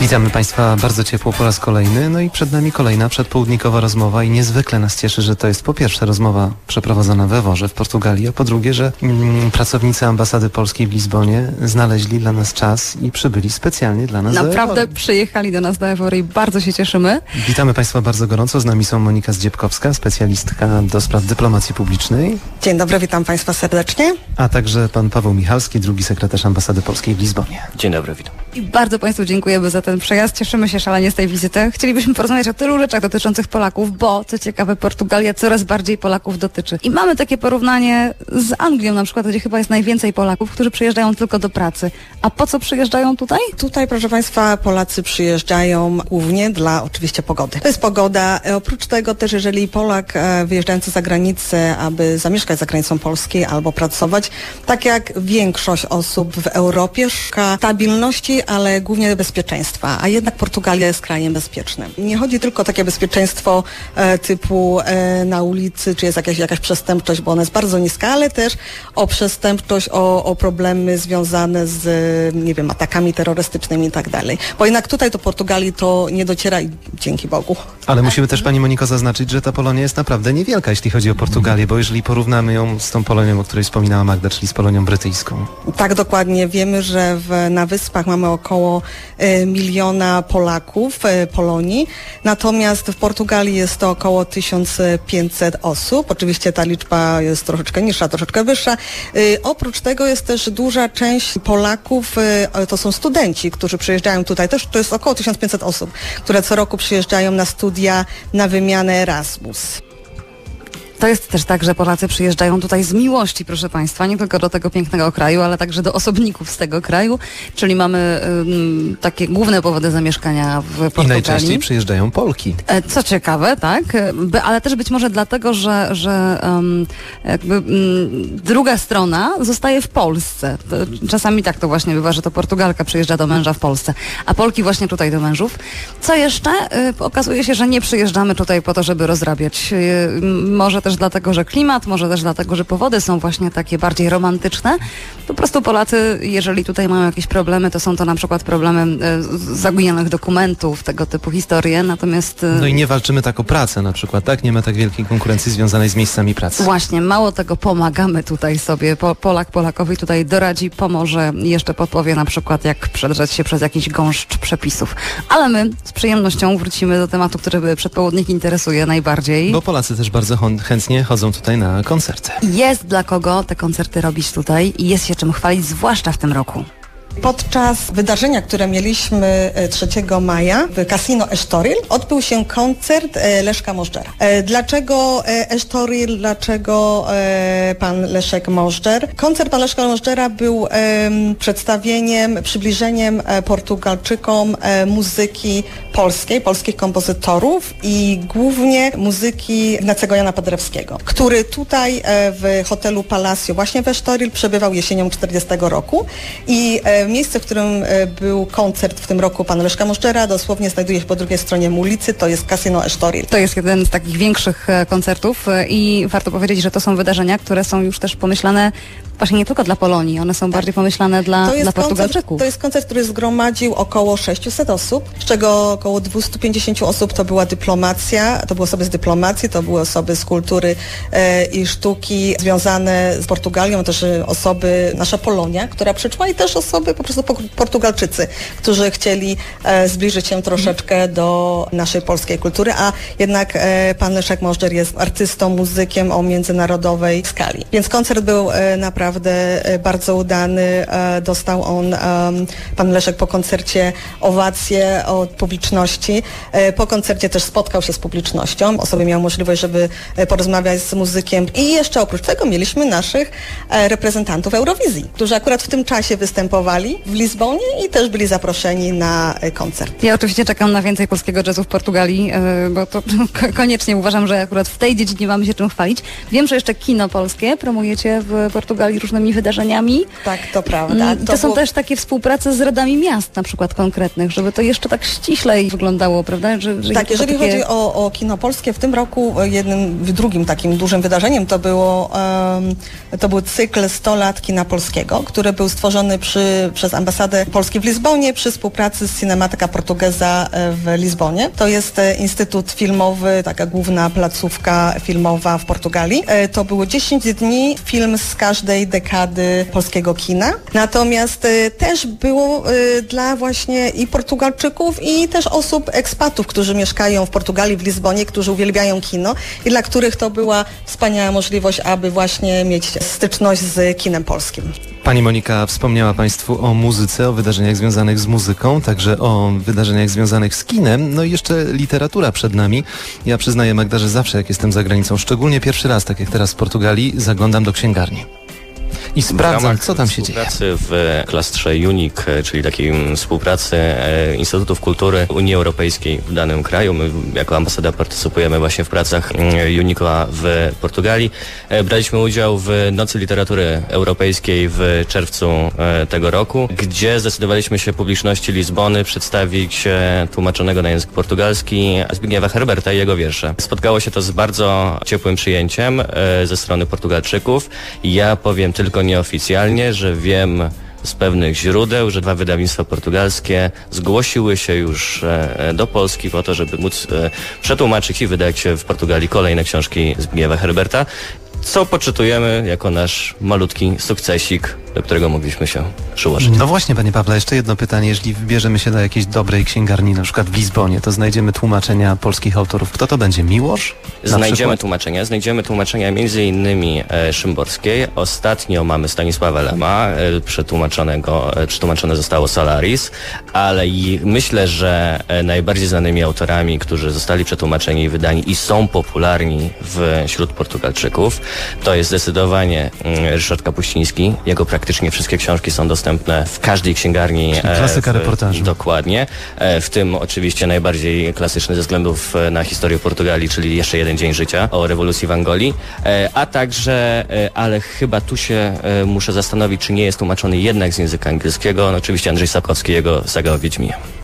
Witamy Państwa bardzo ciepło po raz kolejny, no i przed nami kolejna przedpołudnikowa rozmowa i niezwykle nas cieszy, że to jest po pierwsze rozmowa przeprowadzona we Eworze w Portugalii, a po drugie, że pracownicy ambasady polskiej w Lizbonie znaleźli dla nas czas i przybyli specjalnie dla nas. Naprawdę przyjechali do nas do Ewory i bardzo się cieszymy. Witamy Państwa bardzo gorąco, z nami są Monika Zdziebkowska, specjalistka do spraw dyplomacji publicznej. Dzień dobry, witam Państwa serdecznie. A także pan Paweł Michalski, drugi sekretarz ambasady polskiej w Lizbonie. Dzień dobry, witam. I bardzo Państwu dziękujemy za ten przejazd. Cieszymy się szalenie z tej wizyty. Chcielibyśmy porozmawiać o tylu rzeczach dotyczących Polaków, bo co ciekawe, Portugalia coraz bardziej Polaków dotyczy. I mamy takie porównanie z Anglią na przykład, gdzie chyba jest najwięcej Polaków, którzy przyjeżdżają tylko do pracy. A po co przyjeżdżają tutaj? Tutaj, proszę Państwa, Polacy przyjeżdżają głównie dla oczywiście pogody. To jest pogoda. Oprócz tego też, jeżeli Polak wyjeżdżający za granicę, aby zamieszkać za granicą Polski albo pracować, tak jak większość osób w Europie, szuka stabilności, ale głównie bezpieczeństwa. A jednak Portugalia jest krajem bezpiecznym. Nie chodzi tylko o takie bezpieczeństwo typu na ulicy, czy jest jakaś przestępczość, bo ona jest bardzo niska, ale też o przestępczość, o problemy związane z, nie wiem, atakami terrorystycznymi i tak dalej. Bo jednak tutaj do Portugalii to nie dociera i dzięki Bogu. Ale musimy też, Pani Moniko, zaznaczyć, że ta Polonia jest naprawdę niewielka, jeśli chodzi o Portugalię, bo jeżeli porównamy ją z tą Polonią, o której wspominała Magda, czyli z Polonią brytyjską. Tak, dokładnie. Wiemy, że na Wyspach mamy około 1 miliona Polaków, Polonii, natomiast w Portugalii jest to około 1500 osób. Oczywiście ta liczba jest troszeczkę niższa, troszeczkę wyższa. Oprócz tego jest też duża część Polaków, to są studenci, którzy przyjeżdżają tutaj. Też to jest około 1500 osób, które co roku przyjeżdżają na studia, na wymianę Erasmus. To jest też tak, że Polacy przyjeżdżają tutaj z miłości, proszę Państwa, nie tylko do tego pięknego kraju, ale także do osobników z tego kraju, czyli mamy takie główne powody zamieszkania w Portugalii. I najczęściej przyjeżdżają Polki. Co ciekawe, tak, ale też być może dlatego, że druga strona zostaje w Polsce. Czasami tak to właśnie bywa, że to Portugalka przyjeżdża do męża w Polsce, a Polki właśnie tutaj do mężów. Co jeszcze? Okazuje się, że nie przyjeżdżamy tutaj po to, żeby rozrabiać. Może też dlatego, że klimat, może też dlatego, że powody są właśnie takie bardziej romantyczne. Po prostu Polacy, jeżeli tutaj mają jakieś problemy, to są to na przykład problemy zaginionych dokumentów, tego typu historie, natomiast... No i nie walczymy tak o pracę na przykład, tak? Nie ma tak wielkiej konkurencji związanej z miejscami pracy. Właśnie, mało tego, pomagamy tutaj sobie. Polak Polakowi tutaj doradzi, pomoże i jeszcze podpowie na przykład, jak przedrzeć się przez jakiś gąszcz przepisów. Ale my z przyjemnością wrócimy do tematu, który przedpołudnik interesuje najbardziej. Bo Polacy też bardzo chętnie chodzą tutaj na koncerty. Jest dla kogo te koncerty robić tutaj i jest się czym chwalić, zwłaszcza w tym roku. Podczas wydarzenia, które mieliśmy 3 maja w Casino Estoril, odbył się koncert Leszka Możdżera. Dlaczego Estoril? Dlaczego pan Leszek Możdżer? Koncert pana Leszka Możdżera był przedstawieniem, przybliżeniem Portugalczykom muzyki polskiej, polskich kompozytorów i głównie muzyki Ignacego Jana Paderewskiego, który tutaj w hotelu Palacio właśnie w Estoril przebywał jesienią 40 roku i miejsce, w którym był koncert w tym roku pana Leszka Możdżera, dosłownie znajduje się po drugiej stronie ulicy, to jest Casino Estoril. To jest jeden z takich większych koncertów i warto powiedzieć, że to są wydarzenia, które są już też pomyślane właśnie nie tylko dla Polonii, one są bardziej pomyślane dla Portugalczyków. To jest koncert, który zgromadził około 600 osób, z czego około 250 osób to była dyplomacja, to były osoby z dyplomacji, to były osoby z kultury i sztuki związane z Portugalią, też osoby, nasza Polonia, która przyszła i też osoby po prostu Portugalczycy, którzy chcieli zbliżyć się troszeczkę do naszej polskiej kultury, a jednak pan Leszek Możdżer jest artystą, muzykiem o międzynarodowej skali. Więc koncert był naprawdę bardzo udany. Dostał on, pan Leszek po koncercie owację od publiczności. Po koncercie też spotkał się z publicznością. Osoby miały możliwość, żeby porozmawiać z muzykiem. I jeszcze oprócz tego mieliśmy naszych reprezentantów Eurowizji, którzy akurat w tym czasie występowali w Lizbonie i też byli zaproszeni na koncert. Ja oczywiście czekam na więcej polskiego jazzu w Portugalii, bo to koniecznie uważam, że akurat w tej dziedzinie mamy się czym chwalić. Wiem, że jeszcze kino polskie promujecie w Portugalii różnymi wydarzeniami. Tak, to prawda. To są też takie współprace z radami miast na przykład konkretnych, żeby to jeszcze tak ściślej wyglądało, prawda? Tak, jeżeli chodzi o kino polskie, w tym roku drugim takim dużym wydarzeniem to był cykl 100 lat kina polskiego, który był stworzony przy przez ambasadę Polski w Lizbonie przy współpracy z Cinemateca Portuguesa w Lizbonie. To jest instytut filmowy, taka główna placówka filmowa w Portugalii. To było 10 dni, film z każdej dekady polskiego kina. Natomiast też było dla właśnie i Portugalczyków, i też osób ekspatów, którzy mieszkają w Portugalii, w Lizbonie, którzy uwielbiają kino i dla których to była wspaniała możliwość, aby właśnie mieć styczność z kinem polskim. Pani Monika wspomniała Państwu o muzyce, o wydarzeniach związanych z muzyką, także o wydarzeniach związanych z kinem, no i jeszcze literatura przed nami. Ja przyznaję, Magda, że zawsze jak jestem za granicą, szczególnie pierwszy raz, tak jak teraz w Portugalii, zaglądam do księgarni. I sprawdzam, co tam się dzieje. Współpracy w klastrze UNIC, czyli takiej współpracy Instytutów Kultury Unii Europejskiej w danym kraju. My jako ambasada partycypujemy właśnie w pracach UNIC-a w Portugalii. Braliśmy udział w Nocy Literatury Europejskiej w czerwcu tego roku, gdzie zdecydowaliśmy się publiczności Lizbony przedstawić tłumaczonego na język portugalski Zbigniewa Herberta i jego wiersze. Spotkało się to z bardzo ciepłym przyjęciem ze strony Portugalczyków. Ja powiem tylko nieoficjalnie, że wiem z pewnych źródeł, że 2 wydawnictwa portugalskie zgłosiły się już do Polski po to, żeby móc przetłumaczyć i wydać w Portugalii kolejne książki Zbigniewa Herberta, co poczytujemy jako nasz malutki sukcesik, do którego mogliśmy się przyłożyć. No właśnie, panie Pawle, jeszcze jedno pytanie. Jeśli wybierzemy się do jakiejś dobrej księgarni, na przykład w Lizbonie, to znajdziemy tłumaczenia polskich autorów. Kto to będzie? Miłosz? Znajdziemy tłumaczenia między innymi Szymborskiej. Ostatnio mamy Stanisława Lema, przetłumaczone zostało Solaris, ale i myślę, że najbardziej znanymi autorami, którzy zostali przetłumaczeni i wydani i są popularni wśród Portugalczyków, to jest zdecydowanie Ryszard Kapuściński. Jego praktycznie wszystkie książki są dostępne w każdej księgarni. Klasyka reportażu. Dokładnie. W tym oczywiście najbardziej klasyczny ze względów na historię Portugalii, czyli Jeszcze jeden dzień życia o rewolucji w Angolii. A także, ale chyba tu się muszę zastanowić, czy nie jest tłumaczony jednak z języka angielskiego. No, oczywiście Andrzej Sapkowski, jego saga o Wiedźminie.